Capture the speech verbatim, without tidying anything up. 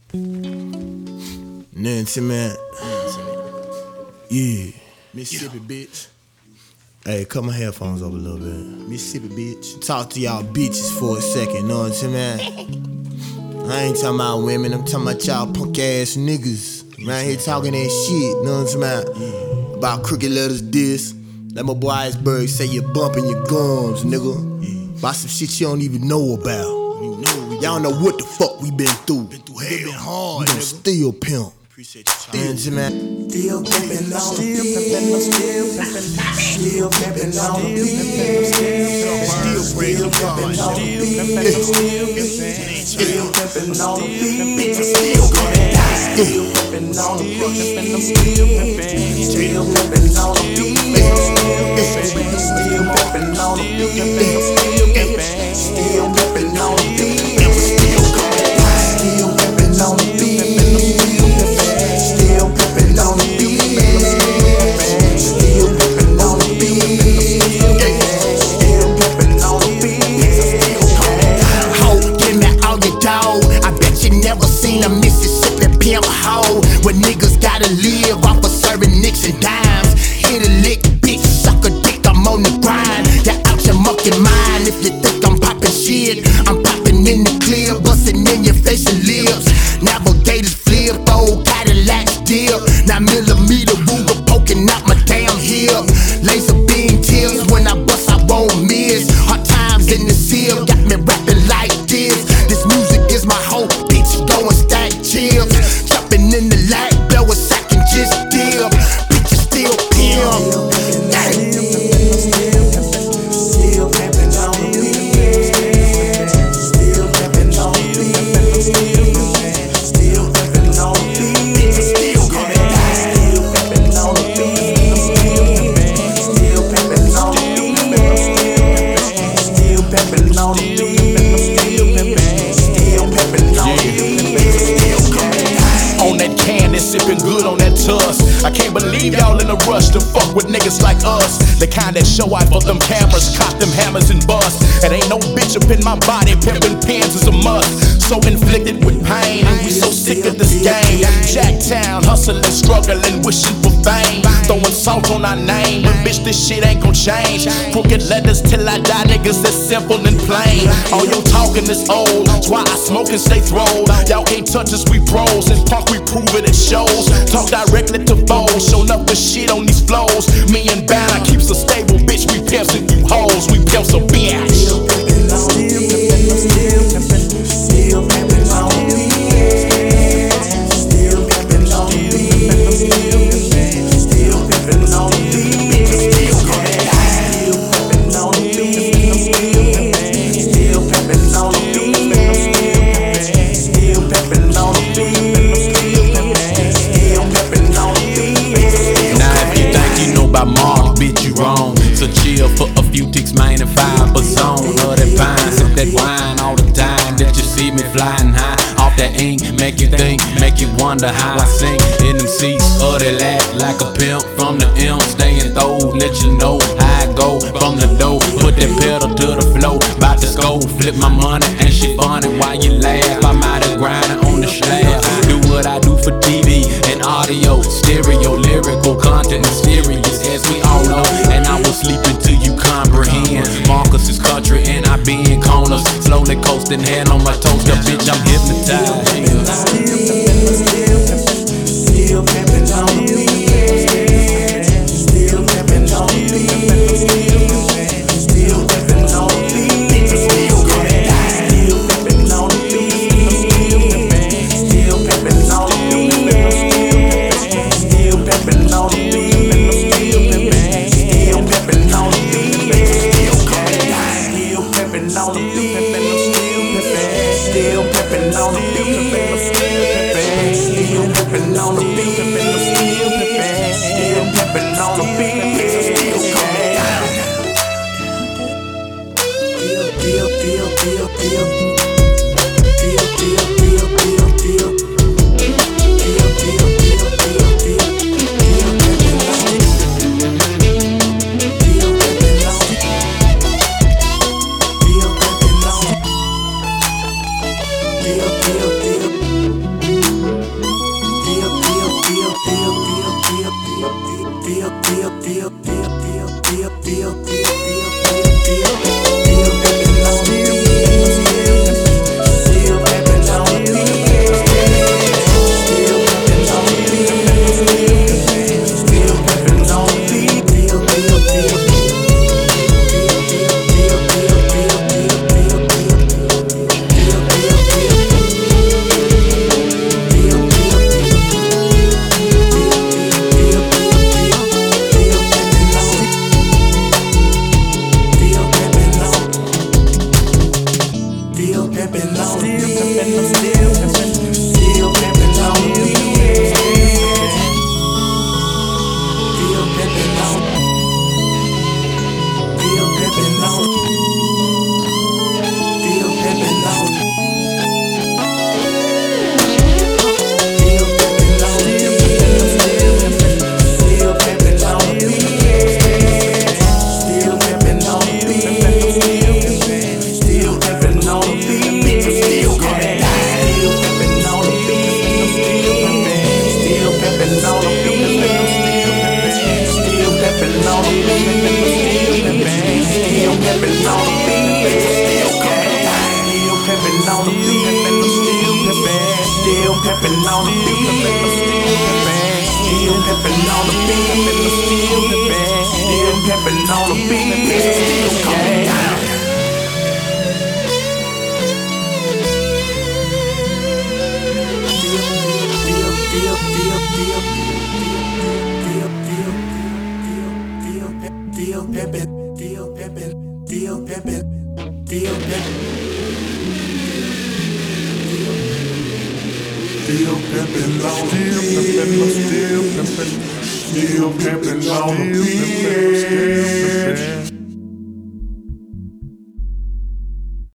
Nancy, man. Yeah. Mississippi, bitch. Hey, cut my headphones up a little bit. Mississippi, bitch. Talk to y'all bitches for a second, know what I'm saying, man? I ain't talking about women, I'm talking about y'all punk ass niggas. Around here talking that shit, know what I'm saying? Yeah. About crooked letters diss. Let my boy Iceberg say you're bumping your gums, nigga. Yeah. About some shit you don't even know about. You know Y'all know what the fuck we been through. Been through hell. Been hard, we nigga. gon' still pimp. Appreciate you, Still, man. Still pimpin' on the beat. Still pimpin' on the beat. Still praising God. Still pimpin' Still pimpin' on the beat. Still going down. Still pimpin' on the beat. Still pimpin' on the beat. Still pimpin' on the beat. Still pimpin' on the beat. Still pimpin' on the beat. Still pimpin' on the beat. Still pimpin' on the beat. Still pimpin' on the beat. Ho, give me all your dough. I bet you never seen a Mississippi pimp hoe where niggas gotta live off of serving nicks and dimes. Hit a lick, bitch, suck a dick, I'm on the grind. You're out your mucking mind. If you think I'm popping shit, I'm popping in the clear, busting in your face and lips. Navigators flip, old Cadillacs dip. Now millimeter Ruger poking out my damn hip. Laser beam tips, when I bust I won't miss. Hard times in the seal, got me rapping like this. This music is my whole bitch, go and stack chips. Jumping in the light, blow a sack and just dip. Bitches still pimp. Still pimpin' on the beat. Still pimpin' on the beat. Still pimpin' on the beat. Still going down. Still pimpin' on the beat. Still pimpin' on the beat. Still pimpin' on the beat. Still pimpin' on the beat. On that cannon, sipping good on that tuss. I can't believe y'all in a rush to fuck with niggas like us. The kind that show out for them cameras, cop them hammers and bust. And ain't no bitch up in my body, pimpin' pins is a must. So inflicted with pain, and we so sick of this game. Jacktown, hustling, struggling, wishing for fame. Throwing salt on our name, but bitch, this shit ain't gon' change. Crooked letters till I die, niggas, that's simple and plain. All your talking is old, that's why I smoke and stay throwed. Y'all can't touch us, we pros, and punk we prove it, it shows. Talk directly to foes, show up the shit on these flows. Me and Banner keeps us stable, bitch, we pimps and you hoes, we pimps a bitch. Still pimpin' on the beat. Still pimpin', still pimpin' on the beat. Still pimpin' on the beat. Still pimpin' on the beat. Still going down. Still pimpin' on the beat. Still pimpin' on the beat. Still pimpin' on the beat. Still pimpin' on the beat. Now if you think you know about Mars, bitch, you wrong. So chill for a few ticks, man, and five a zone. Love that vine, sip that wine all the time. That you see me flying high off that ink, make you think, make you wonder how I sing in them seats. Or they laugh like a pimp from the imp, staying throw, let you know how I go from the dough. Put that pedal to the flow, bout to go, flip my money and shit funny while you laugh. I'm out of grinding on the slab. Do what I do for T V and audio, stereo, lyrical content, mysterious as we all know. And I will sleep until you comprehend. Marcus is country and I be in corners, slowly coasting, hand on my toaster, bitch, I'm hypnotized. Still pimpin' on the beat. Still pimpin' on the beat. Still pimpin' on the beat. Still going down. Still pimpin' on the beat. Still pimpin' on the beat. Still pimpin' on the beat. Still pimpin' on the beat. Still going down. Still pimpin' on the beat. Still pimpin' on the beat. Still pimpin' on the beat. Still pimpin' on the beat. Still going down. Deal, deal, deal, deal, deal. Deal, deal, deal, deal, deal. Deal, deal, deal, deal, deal. Deal pimpin' on the beat. Deal pimpin' on the beat. Deal pimpin' on the beat. Deal, deal, deal. still, still, still, still, still, still, still, still, still, still pimpin' on the beat, still pimpin' on the beat, still pimpin' on the beat, still pimpin' on the beat, still, still, still, still, still, still, still, still, still, still, still, still, still pimpin' on, still pimpin' on, still pimpin', still pimpin' on the beat, still pimpin' on, still pimpin' on, still pimpin' on, still pimpin' on, still pimpin' on the beat, still pimpin' on the beat, still pimpin' on the beat. Still pimpin' on the beat, still pimpin' on the beat, still pimpin' on the beat, still pimpin' on the beat, still pimpin' on the beat, still pimpin' on the beat, still pimpin' on the beat, still pimpin' on the beat, still coming down. Still pimpin', still pimpin', still pimpin', still pimpin', Still pimpin' on the beat, still pimpin', still pimpin' on the beat.